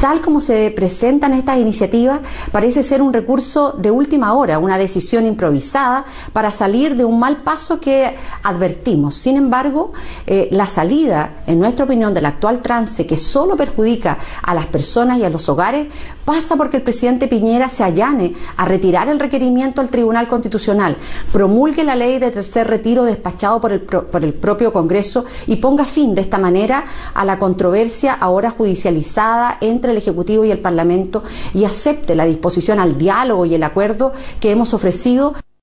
tal como se presentan estas iniciativas, parece ser un recurso de última hora, una decisión improvisada para salir de un mal paso que advertimos. Sin embargo, la salida, en nuestra opinión, del actual trance que solo perjudica a las personas y a los hogares, pasa porque el presidente Piñera se allane a retirar el requerimiento al Tribunal Constitucional, promulgue la ley de tercer retiro despachado por el propio Congreso y ponga fin de esta manera a la controversia ahora judicializada entre el Ejecutivo y el Parlamento y acepte la disposición al diálogo y el acuerdo que hemos ofrecido.